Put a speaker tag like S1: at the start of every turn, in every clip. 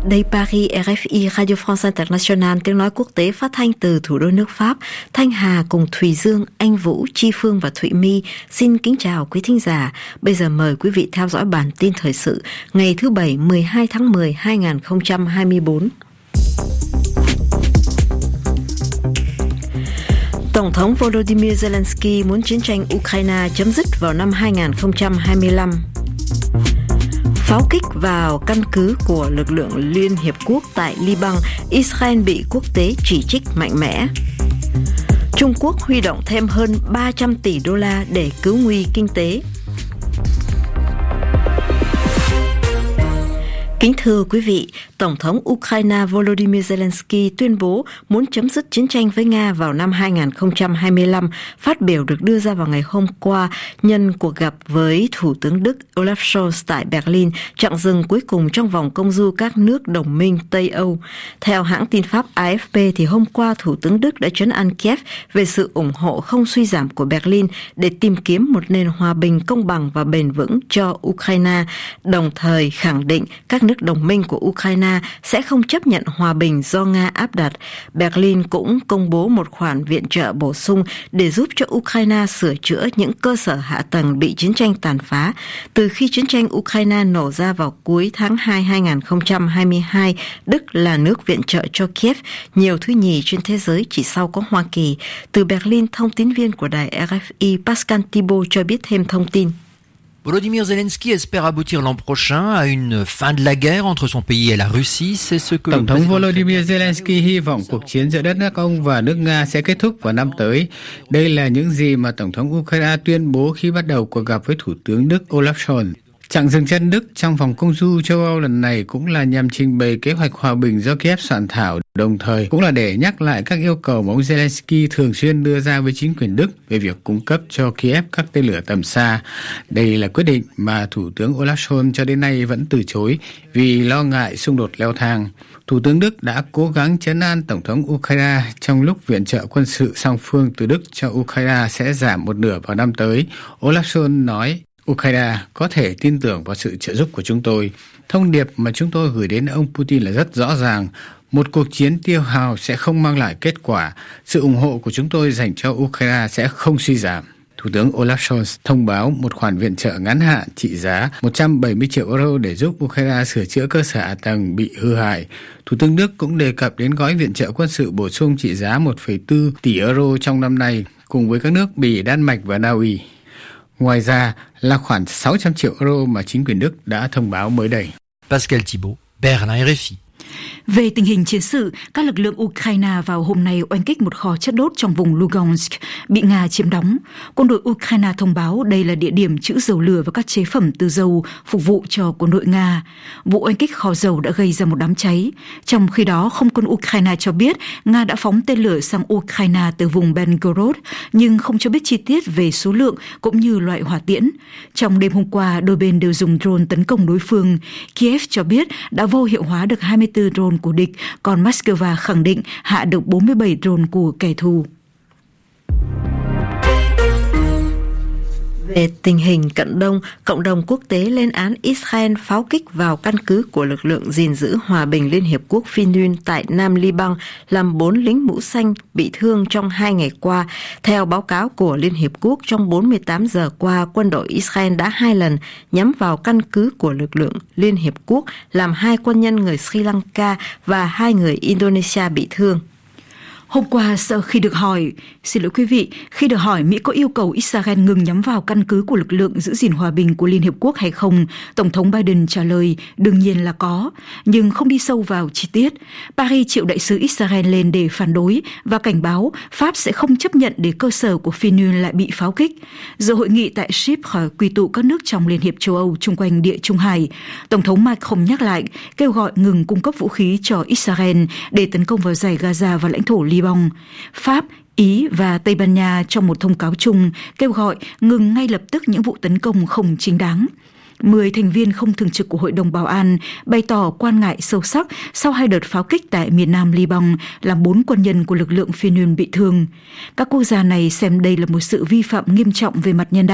S1: Đây Paris, RFI, Radio France International, tiếng nói quốc tế phát thanh từ thủ đô nước Pháp. Thanh Hà cùng Thùy Dương, Anh Vũ, Chi Phương và Thụy My xin kính chào quý thính giả. Bây giờ mời quý vị theo dõi bản tin thời sự ngày thứ Bảy 12 tháng 10, 2024. Tổng thống Volodymyr Zelensky muốn chiến tranh Ukraine chấm dứt vào năm 2025. Pháo kích vào căn cứ của lực lượng Liên Hiệp Quốc tại Liban, Israel bị quốc tế chỉ trích mạnh mẽ. Trung Quốc huy động thêm hơn 300 tỷ đô la để cứu nguy kinh tế. Kính thưa quý vị, Tổng thống Ukraine Volodymyr Zelensky tuyên bố muốn chấm dứt chiến tranh với Nga vào năm 2025. Phát biểu được đưa ra vào ngày hôm qua nhân cuộc gặp với Thủ tướng Đức Olaf Scholz tại Berlin, chặng dừng cuối cùng trong vòng công du các nước đồng minh Tây Âu. Theo hãng tin Pháp AFP, thì hôm qua Thủ tướng Đức đã trấn an Kiev về sự ủng hộ không suy giảm của Berlin để tìm kiếm một nền hòa bình công bằng và bền vững cho Ukraine, đồng thời khẳng định các nước đồng minh của Ukraine sẽ không chấp nhận hòa bình do Nga áp đặt. Berlin cũng công bố một khoản viện trợ bổ sung để giúp cho Ukraine sửa chữa những cơ sở hạ tầng bị chiến tranh tàn phá. Từ khi chiến tranh Ukraine nổ ra vào cuối tháng 2 2022, Đức là nước viện trợ cho Kiev, nhiều thứ nhì trên thế giới chỉ sau có Hoa Kỳ. Từ Berlin, thông tín viên của đài RFI Pascal Thibault cho biết thêm thông tin.
S2: Volodymyr Zelensky espère aboutir l'an prochain à une fin de la guerre entre son pays et la Russie. C'est ce que
S3: Tổng thống Volodymyr Zelensky hy vọng cuộc chiến giữa đất nước ông và nước Nga sẽ kết thúc vào năm tới. Đây là những gì mà Tổng thống Ukraine tuyên bố khi bắt đầu cuộc gặp với Thủ tướng Đức Olaf Scholz. Chặng dừng chân Đức trong vòng công du châu Âu lần này cũng là nhằm trình bày kế hoạch hòa bình do Kiev soạn thảo, đồng thời cũng là để nhắc lại các yêu cầu mà ông Zelensky thường xuyên đưa ra với chính quyền Đức về việc cung cấp cho Kiev các tên lửa tầm xa. Đây là quyết định mà Thủ tướng Olaf Scholz cho đến nay vẫn từ chối vì lo ngại xung đột leo thang. Thủ tướng Đức đã cố gắng trấn an Tổng thống Ukraine trong lúc viện trợ quân sự song phương từ Đức cho Ukraine sẽ giảm một nửa vào năm tới. Olaf Scholz nói, Ukraine có thể tin tưởng vào sự trợ giúp của chúng tôi. Thông điệp mà chúng tôi gửi đến ông Putin là rất rõ ràng. Một cuộc chiến tiêu hao sẽ không mang lại kết quả. Sự ủng hộ của chúng tôi dành cho Ukraine sẽ không suy giảm. Thủ tướng Olaf Scholz thông báo một khoản viện trợ ngắn hạn trị giá 170 triệu euro để giúp Ukraine sửa chữa cơ sở hạ tầng bị hư hại. Thủ tướng Đức cũng đề cập đến gói viện trợ quân sự bổ sung trị giá 1,4 tỷ euro trong năm nay, cùng với các nước Bỉ, Đan Mạch và Na Uy. Ngoài ra là khoản 600 triệu euro mà chính quyền Đức đã thông báo mới đây.
S2: Pascal Thibault, Berlin, RFI.
S4: Về tình hình chiến sự, các lực lượng Ukraine vào hôm nay oanh kích một kho chất đốt trong vùng Lugansk bị Nga chiếm đóng. Quân đội Ukraine thông báo đây là địa điểm trữ dầu lửa và các chế phẩm từ dầu phục vụ cho quân đội Nga. Vụ oanh kích kho dầu đã gây ra một đám cháy. Trong khi đó, không quân Ukraine cho biết Nga đã phóng tên lửa sang Ukraine từ vùng Belgorod, nhưng không cho biết chi tiết về số lượng cũng như loại hỏa tiễn. Trong đêm hôm qua, đôi bên đều dùng drone tấn công đối phương. Kiev cho biết đã vô hiệu hóa được 24 drone của địch, còn Moscow khẳng định hạ được 47 drone của kẻ thù.
S1: Về tình hình Cận Đông, cộng đồng quốc tế lên án Israel pháo kích vào căn cứ của lực lượng gìn giữ hòa bình Liên Hiệp Quốc Phi-Nün tại Nam Liban, làm 4 lính mũ xanh bị thương trong 2 ngày qua. Theo báo cáo của Liên Hiệp Quốc, trong 48 giờ qua, quân đội Israel đã 2 lần nhắm vào căn cứ của lực lượng Liên Hiệp Quốc, làm 2 quân nhân người Sri Lanka và 2 người Indonesia bị thương.
S4: Hôm qua, khi được hỏi Mỹ có yêu cầu Israel ngừng nhắm vào căn cứ của lực lượng giữ gìn hòa bình của Liên Hiệp Quốc hay không, Tổng thống Biden trả lời đương nhiên là có, nhưng không đi sâu vào chi tiết. Paris triệu đại sứ Israel lên để phản đối và cảnh báo Pháp sẽ không chấp nhận để cơ sở của Phi-Nün lại bị pháo kích. Giờ hội nghị tại Chypre quy tụ các nước trong Liên hiệp châu Âu chung quanh Địa Trung Hải, Tổng thống Macron nhắc lại kêu gọi ngừng cung cấp vũ khí cho Israel để tấn công vào dải Gaza và lãnh thổ Liban. Pháp, Ý và Tây Ban Nha trong một thông cáo chung kêu gọi ngừng ngay lập tức những vụ tấn công không chính đáng. 10 thành viên không thường trực của Hội đồng Bảo an bày tỏ quan ngại sâu sắc sau 2 đợt pháo kích tại miền Nam Liban làm 4 quân nhân của lực lượng Phi-Nün bị thương. Các quốc gia này xem đây là một sự vi phạm nghiêm trọng về mặt nhân đạo.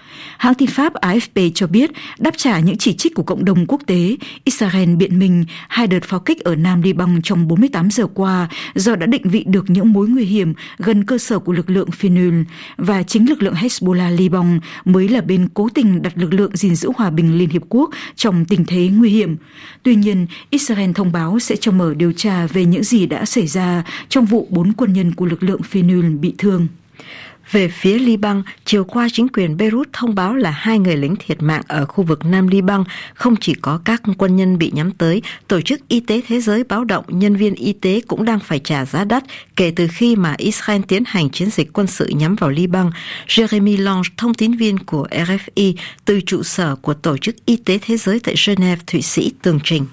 S4: Hãng tin Pháp AFP cho biết, đáp trả những chỉ trích của cộng đồng quốc tế, Israel biện minh 2 đợt pháo kích ở Nam Liban trong 48 giờ qua do đã định vị được những mối nguy hiểm gần cơ sở của lực lượng Fenul, và chính lực lượng Hezbollah Liban mới là bên cố tình đặt lực lượng gìn giữ hòa bình Liên Hiệp Quốc trong tình thế nguy hiểm. Tuy nhiên, Israel thông báo sẽ cho mở điều tra về những gì đã xảy ra trong vụ 4 quân nhân của lực lượng Fenul bị thương.
S1: Về phía Liban, chiều qua chính quyền Beirut thông báo là 2 người lính thiệt mạng ở khu vực Nam Liban. Không chỉ có các quân nhân bị nhắm tới, Tổ chức Y tế Thế giới báo động nhân viên y tế cũng đang phải trả giá đắt kể từ khi mà Israel tiến hành chiến dịch quân sự nhắm vào Liban. Jeremy Lange, thông tín viên của RFI từ trụ sở của Tổ chức Y tế Thế giới tại Geneva, Thụy Sĩ, tường trình.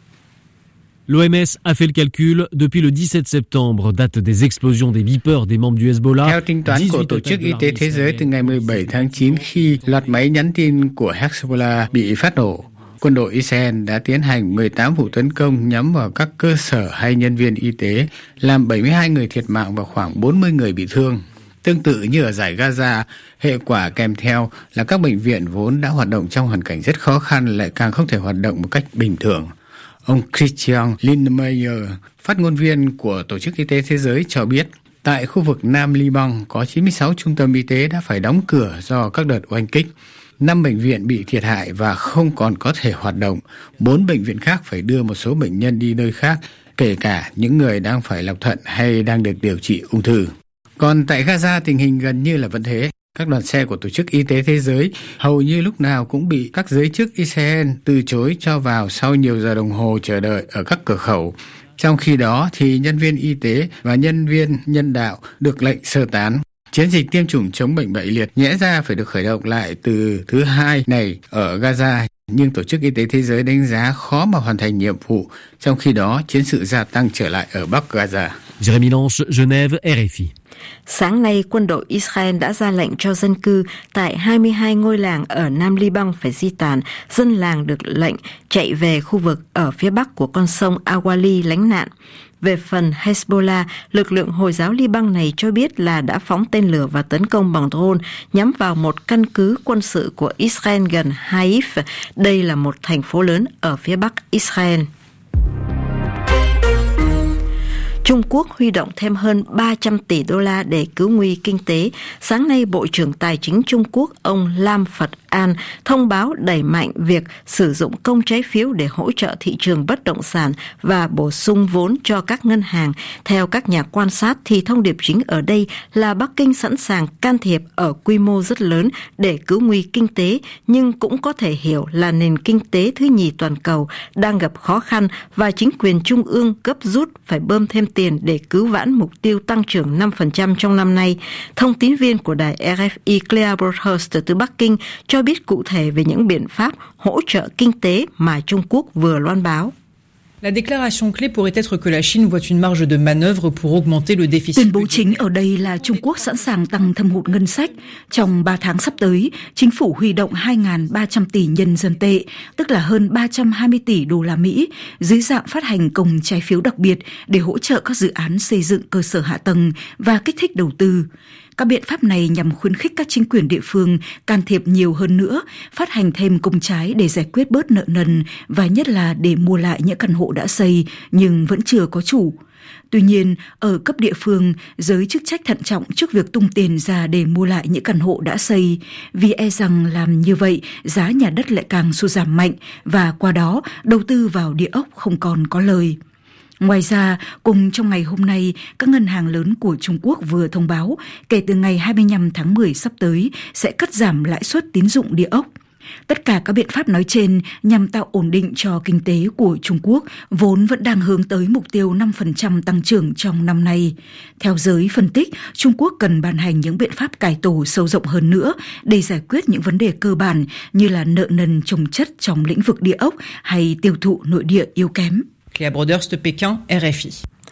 S5: L'OMS a fait le calcul, depuis le 17 septembre, date des explosions des beepers des membres du Hezbollah.
S3: Theo tính toán của Tổ chức Y tế Thế giới, từ ngày 17 tháng 9 khi loạt máy nhắn tin của Hezbollah bị phát nổ, quân đội Israel đã tiến hành 18 vụ tấn công nhắm vào các cơ sở hay nhân viên y tế, làm 72 người thiệt mạng và khoảng 40 người bị thương. Tương tự như ở giải Gaza, hệ quả kèm theo là các bệnh viện vốn đã hoạt động trong hoàn cảnh rất khó khăn lại càng không thể hoạt động một cách bình thường. Ông Christian Lindmeier, phát ngôn viên của Tổ chức Y tế Thế giới cho biết, tại khu vực Nam Liban có 96 trung tâm y tế đã phải đóng cửa do các đợt oanh kích. 5 bệnh viện bị thiệt hại và không còn có thể hoạt động. 4 bệnh viện khác phải đưa một số bệnh nhân đi nơi khác, kể cả những người đang phải lọc thận hay đang được điều trị ung thư. Còn tại Gaza, tình hình gần như là vẫn thế. Các đoàn xe của Tổ chức Y tế Thế giới hầu như lúc nào cũng bị các giới chức Israel từ chối cho vào sau nhiều giờ đồng hồ chờ đợi ở các cửa khẩu. Trong khi đó thì nhân viên y tế và nhân viên nhân đạo được lệnh sơ tán. Chiến dịch tiêm chủng chống bệnh bại liệt nhẽ ra phải được khởi động lại từ thứ Hai này ở Gaza, nhưng Tổ chức Y tế Thế giới đánh giá khó mà hoàn thành nhiệm vụ, trong khi đó chiến sự gia tăng trở lại ở Bắc Gaza.
S5: Jeremy Lange, Genève, RFI.
S1: Sáng nay, quân đội Israel đã ra lệnh cho dân cư tại 22 ngôi làng ở Nam Liban phải di tản. Dân làng được lệnh chạy về khu vực ở phía bắc của con sông Awali lánh nạn. Về phần Hezbollah, lực lượng Hồi giáo Liban này cho biết là đã phóng tên lửa và tấn công bằng drone nhắm vào một căn cứ quân sự của Israel gần Haif. Đây là một thành phố lớn ở phía bắc Israel. Trung Quốc huy động thêm hơn 300 tỷ đô la để cứu nguy kinh tế. Sáng nay, Bộ trưởng Tài chính Trung Quốc ông Lam Phật An thông báo đẩy mạnh việc sử dụng công trái phiếu để hỗ trợ thị trường bất động sản và bổ sung vốn cho các ngân hàng. Theo các nhà quan sát thì thông điệp chính ở đây là Bắc Kinh sẵn sàng can thiệp ở quy mô rất lớn để cứu nguy kinh tế, nhưng cũng có thể hiểu là nền kinh tế thứ nhì toàn cầu đang gặp khó khăn và chính quyền trung ương gấp rút phải bơm thêm tiền để cứu vãn mục tiêu tăng trưởng 5% trong năm nay. Thông tín viên của đài RFI Claire Broadhurst từ Bắc Kinh cho biết cụ thể về những biện pháp hỗ trợ kinh tế mà Trung Quốc vừa loan báo.
S6: La déclaration clé pourrait être que la Chine voit une marge de manœuvre pour augmenter le déficit.
S4: Tuyên bố chính ở đây là Trung Quốc sẵn sàng tăng thâm hụt ngân sách. Trong 3 tháng sắp tới, chính phủ huy động 2.300 tỷ nhân dân tệ, tức là hơn 320 tỷ đô la Mỹ, dưới dạng phát hành công trái phiếu đặc biệt để hỗ trợ các dự án xây dựng cơ sở hạ tầng và kích thích đầu tư. Các biện pháp này nhằm khuyến khích các chính quyền địa phương can thiệp nhiều hơn nữa, phát hành thêm công trái để giải quyết bớt nợ nần và nhất là để mua lại những căn hộ đã xây nhưng vẫn chưa có chủ. Tuy nhiên, ở cấp địa phương, giới chức trách thận trọng trước việc tung tiền ra để mua lại những căn hộ đã xây, vì e rằng làm như vậy, giá nhà đất lại càng sụt giảm mạnh và qua đó đầu tư vào địa ốc không còn có lời. Ngoài ra, cùng trong ngày hôm nay, các ngân hàng lớn của Trung Quốc vừa thông báo kể từ ngày 25 tháng 10 sắp tới sẽ cắt giảm lãi suất tín dụng địa ốc. Tất cả các biện pháp nói trên nhằm tạo ổn định cho kinh tế của Trung Quốc, vốn vẫn đang hướng tới mục tiêu 5% tăng trưởng trong năm nay. Theo giới phân tích, Trung Quốc cần ban hành những biện pháp cải tổ sâu rộng hơn nữa để giải quyết những vấn đề cơ bản như là nợ nần chồng chất trong lĩnh vực địa ốc hay tiêu thụ nội địa yếu kém.
S6: Claire Broadhurst, Pékin, RFI.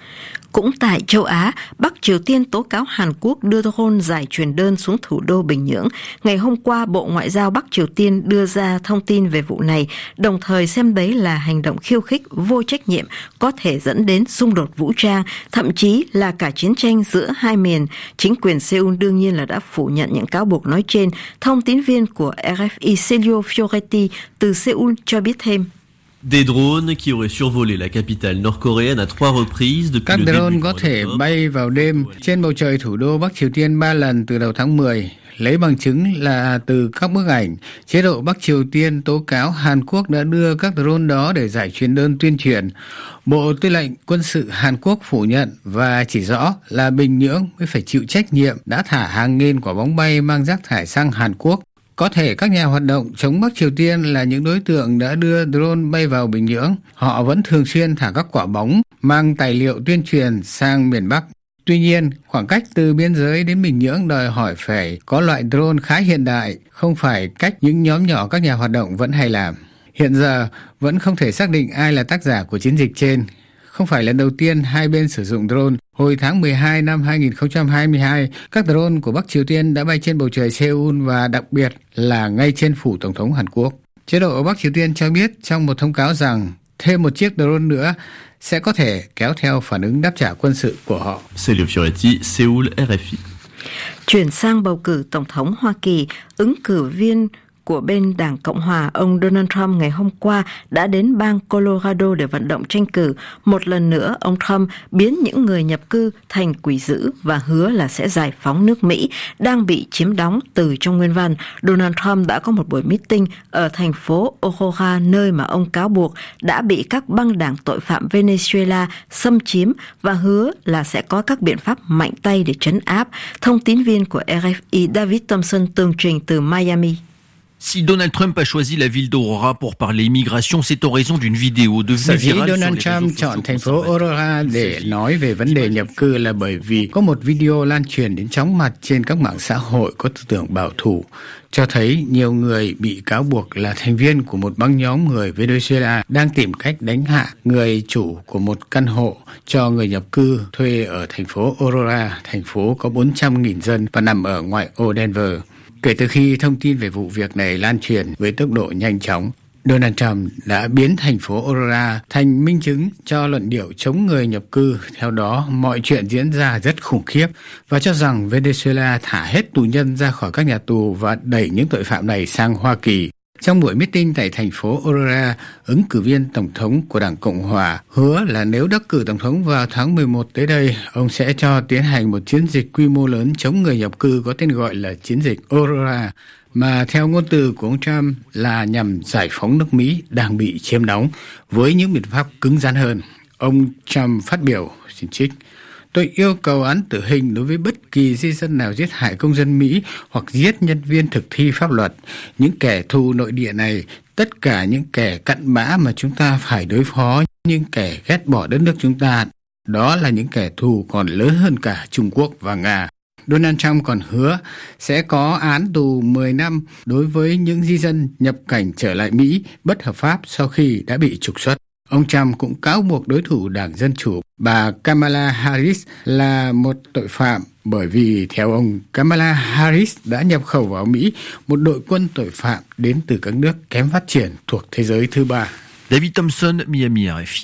S1: Cũng tại châu Á, Bắc Triều Tiên tố cáo Hàn Quốc đưa drone giải truyền đơn xuống thủ đô Bình Nhưỡng. Ngày hôm qua, Bộ Ngoại giao Bắc Triều Tiên đưa ra thông tin về vụ này, đồng thời xem đấy là hành động khiêu khích vô trách nhiệm có thể dẫn đến xung đột vũ trang, thậm chí là cả chiến tranh giữa hai miền. Chính quyền Seoul đương nhiên là đã phủ nhận những cáo buộc nói trên. Thông tín viên của RFI Celio Fioretti từ Seoul cho biết thêm.
S7: Des drones qui auraient survolé la capitale nord-coréenne à 3 reprises depuis
S3: Các
S7: le début
S3: drone
S7: du
S3: có
S7: mois
S3: thể
S7: d'octobre.
S3: bay vào đêm trên bầu trời thủ đô Bắc Triều Tiên 3 lần từ đầu tháng 10. Lấy bằng chứng là từ các bức ảnh, chế độ Bắc Triều Tiên tố cáo Hàn Quốc đã đưa các drone đó để giải truyền đơn tuyên truyền. Bộ Tư lệnh Quân sự Hàn Quốc phủ nhận và chỉ rõ là Bình Nhưỡng mới phải chịu trách nhiệm đã thả hàng nghìn quả bóng bay mang rác thải sang Hàn Quốc. Có thể các nhà hoạt động chống Bắc Triều Tiên là những đối tượng đã đưa drone bay vào Bình Nhưỡng. Họ vẫn thường xuyên thả các quả bóng mang tài liệu tuyên truyền sang miền Bắc. Tuy nhiên, khoảng cách từ biên giới đến Bình Nhưỡng đòi hỏi phải có loại drone khá hiện đại, không phải cách những nhóm nhỏ các nhà hoạt động vẫn hay làm. Hiện giờ, vẫn không thể xác định ai là tác giả của chiến dịch trên. Không phải lần đầu tiên hai bên sử dụng drone. Hồi tháng 12 năm 2022, các drone của Bắc Triều Tiên đã bay trên bầu trời Seoul và đặc biệt là ngay trên phủ Tổng thống Hàn Quốc. Chế độ Bắc Triều Tiên cho biết trong một thông cáo rằng thêm một chiếc drone nữa sẽ có thể kéo theo phản ứng đáp trả quân sự của họ.
S7: Celio Fioretti, Seoul, RFI.
S1: Chuyển sang bầu cử Tổng thống Hoa Kỳ, ứng cử viên của bên Đảng Cộng Hòa, ông Donald Trump ngày hôm qua đã đến bang Colorado để vận động tranh cử. Một lần nữa, ông Trump biến những người nhập cư thành quỷ dữ và hứa là sẽ giải phóng nước Mỹ đang bị chiếm đóng từ trong nguyên văn. Donald Trump đã có một buổi meeting ở thành phố Aurora, nơi mà ông cáo buộc đã bị các băng đảng tội phạm Venezuela xâm chiếm và hứa là sẽ có các biện pháp mạnh tay để trấn áp. Thông tín viên của RFI David Thompson tường trình từ Miami.
S2: Si Donald Trump a choisi la ville d'Aurora pour parler immigration, c'est en raison d'une vidéo devenue
S3: Sở dĩ
S2: virale sur
S3: Donald
S2: les réseaux
S3: Trump
S2: sociaux
S3: chọn thành phố
S2: conservateurs.
S3: Aurora để nói về vấn đề nhập cư là bởi vì có một video lan truyền đến chóng mặt trên các mạng xã hội có tư tưởng bảo thủ, cho thấy nhiều người bị cáo buộc là thành viên của một băng nhóm người Venezuela đang tìm cách đánh hạ người chủ của một căn hộ cho người nhập cư thuê ở thành phố Aurora, thành phố có 400.000 dân và nằm ở ngoại ô Denver. Kể từ khi thông tin về vụ việc này lan truyền với tốc độ nhanh chóng, Donald Trump đã biến thành phố Aurora thành minh chứng cho luận điệu chống người nhập cư. Theo đó, mọi chuyện diễn ra rất khủng khiếp và cho rằng Venezuela thả hết tù nhân ra khỏi các nhà tù và đẩy những tội phạm này sang Hoa Kỳ. Trong buổi meeting tại thành phố Aurora, ứng cử viên Tổng thống của Đảng Cộng Hòa hứa là nếu đắc cử Tổng thống vào tháng 11 tới đây, ông sẽ cho tiến hành một chiến dịch quy mô lớn chống người nhập cư có tên gọi là chiến dịch Aurora, mà theo ngôn từ của ông Trump là nhằm giải phóng nước Mỹ đang bị chiếm đóng với những biện pháp cứng rắn hơn. Ông Trump phát biểu, xin trích: "Tôi yêu cầu án tử hình đối với bất kỳ di dân nào giết hại công dân Mỹ hoặc giết nhân viên thực thi pháp luật. Những kẻ thù nội địa này, tất cả những kẻ cặn bã mà chúng ta phải đối phó, những kẻ ghét bỏ đất nước chúng ta, đó là những kẻ thù còn lớn hơn cả Trung Quốc và Nga." Donald Trump còn hứa sẽ có án tù 10 năm đối với những di dân nhập cảnh trở lại Mỹ bất hợp pháp sau khi đã bị trục xuất. Ông Trump cũng cáo buộc đối thủ Đảng Dân Chủ, bà Kamala Harris, là một tội phạm bởi vì theo ông, Kamala Harris đã nhập khẩu vào Mỹ một đội quân tội phạm đến từ các nước kém phát triển thuộc thế giới thứ ba.
S2: David Thompson, Miami, RFI.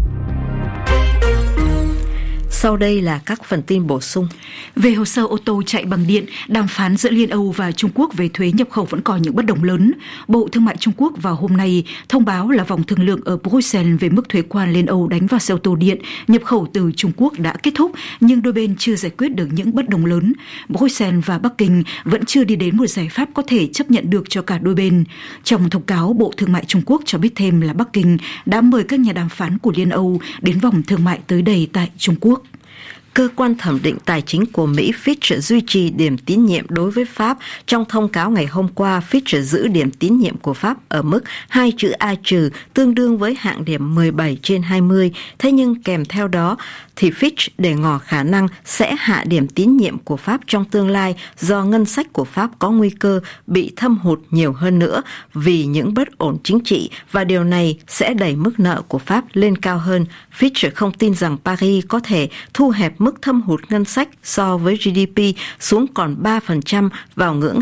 S1: Sau đây là các phần tin bổ sung.
S4: Về hồ sơ ô tô chạy bằng điện, đàm phán giữa Liên Âu và Trung Quốc về thuế nhập khẩu vẫn còn những bất đồng lớn. Bộ Thương mại Trung Quốc vào hôm nay thông báo là vòng thương lượng ở Bruxelles về mức thuế quan Liên Âu đánh vào xe ô tô điện nhập khẩu từ Trung Quốc đã kết thúc, nhưng đôi bên chưa giải quyết được những bất đồng lớn. Bruxelles và Bắc Kinh vẫn chưa đi đến một giải pháp có thể chấp nhận được cho cả đôi bên. Trong thông cáo, Bộ Thương mại Trung Quốc cho biết thêm là Bắc Kinh đã mời các nhà đàm phán của Liên Âu đến vòng thương mại tới đây tại Trung Quốc.
S1: cơ quan thẩm định tài chính của Mỹ Fitch duy trì điểm tín nhiệm đối với Pháp. Trong thông cáo ngày hôm qua, Fitch giữ điểm tín nhiệm của Pháp ở mức 2 chữ A trừ, tương đương với hạng điểm 17/20. Thế nhưng kèm theo đó thì Fitch để ngỏ khả năng sẽ hạ điểm tín nhiệm của Pháp trong tương lai do ngân sách của Pháp có nguy cơ bị thâm hụt nhiều hơn nữa vì những bất ổn chính trị, và điều này sẽ đẩy mức nợ của Pháp lên cao hơn. Fitch không tin rằng Paris có thể thu hẹp mức thâm hụt ngân sách so với GDP xuống còn 3% vào ngưỡng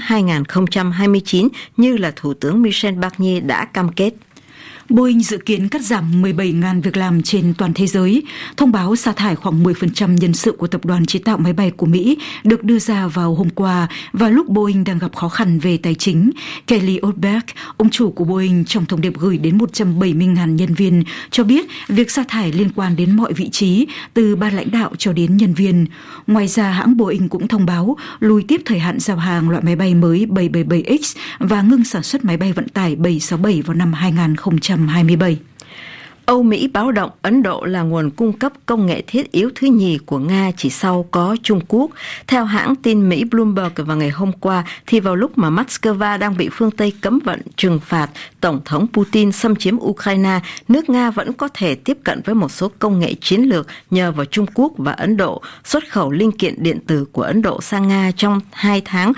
S1: 2029 như là Thủ tướng Michel Barnier đã cam kết.
S4: Boeing dự kiến cắt giảm 17.000 việc làm trên toàn thế giới. Thông báo sa thải khoảng 10% nhân sự của tập đoàn chế tạo máy bay của Mỹ được đưa ra vào hôm qua và lúc Boeing đang gặp khó khăn về tài chính. Kelly Oberg, ông chủ của Boeing, trong thông điệp gửi đến 170.000 nhân viên, cho biết việc sa thải liên quan đến mọi vị trí, từ ban lãnh đạo cho đến nhân viên. Ngoài ra, hãng Boeing cũng thông báo lùi tiếp thời hạn giao hàng loại máy bay mới 777X và ngưng sản xuất máy bay vận tải 767 vào năm 2027.
S1: Âu Mỹ báo động Ấn Độ là nguồn cung cấp công nghệ thiết yếu thứ nhì của Nga chỉ sau có Trung Quốc. Theo hãng tin Mỹ Bloomberg vào ngày hôm qua, thì vào lúc mà Moscow đang bị phương Tây cấm vận trừng phạt Tổng thống Putin xâm chiếm Ukraine, nước Nga vẫn có thể tiếp cận với một số công nghệ chiến lược nhờ vào Trung Quốc và Ấn Độ. Xuất khẩu linh kiện điện tử của Ấn Độ sang Nga trong 2 tháng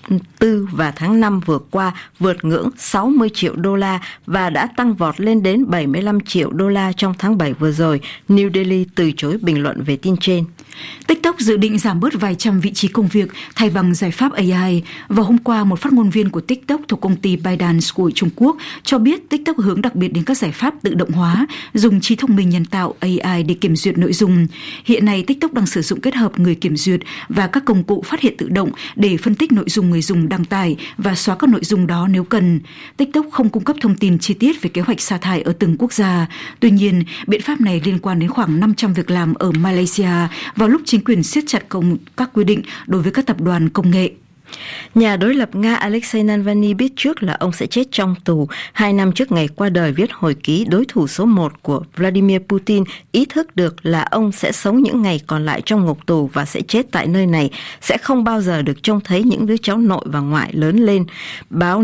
S1: 4 và tháng 5 vừa qua vượt ngưỡng 60 triệu đô la và đã tăng vọt lên đến 75 triệu đô la trong tháng 7 vừa rồi. New Delhi từ chối bình luận về tin trên.
S4: TikTok dự định giảm bớt vài trăm vị trí công việc thay bằng giải pháp AI. Vào hôm qua, một phát ngôn viên của TikTok thuộc công ty ByteDance của Trung Quốc cho biết TikTok hướng đặc biệt đến các giải pháp tự động hóa, dùng trí thông minh nhân tạo AI để kiểm duyệt nội dung. Hiện nay, TikTok đang sử dụng kết hợp người kiểm duyệt và các công cụ phát hiện tự động để phân tích nội dung người dùng đăng tải và xóa các nội dung đó nếu cần. TikTok không cung cấp thông tin chi tiết về kế hoạch sa thải ở từng quốc gia. Tuy nhiên, biện pháp này liên quan đến khoảng 500 việc làm ở Malaysia vào lúc chính quyền siết chặt các quy định đối với các tập đoàn công nghệ.
S1: Nhà đối lập Nga Alexei Navalny biết trước là ông sẽ chết trong tù 2 năm trước ngày qua đời, viết hồi ký. Đối thủ số 1 của Vladimir Putin ý thức được là ông sẽ sống những ngày còn lại trong ngục tù và sẽ chết tại nơi này, sẽ không bao giờ được trông thấy những đứa cháu nội và ngoại lớn lên. Báo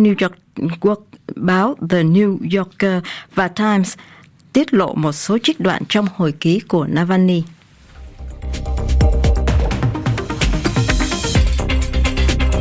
S1: The New Yorker và Times tiết lộ một số trích đoạn trong hồi ký của Navalny.